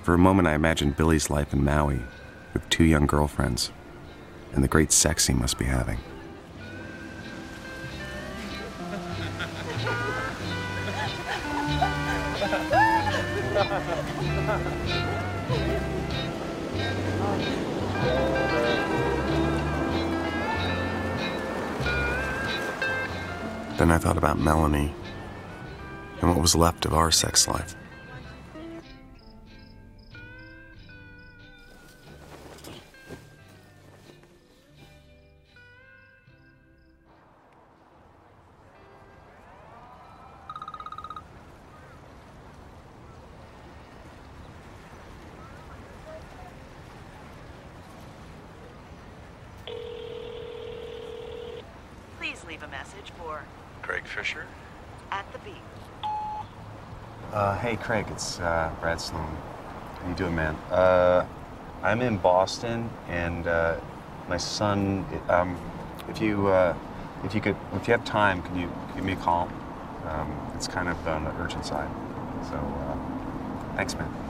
For a moment, I imagined Billy's life in Maui with 2 young girlfriends and the great sex he must be having. Then I thought about Melanie and what was left of our sex life. Please leave a message for Craig Fisher? At the Beat. Hey Craig, it's Brad Sloan. How you doing, man? I'm in Boston, and my son. If you have time, can you give me a call? It's kind of on the urgent side. So, thanks, man.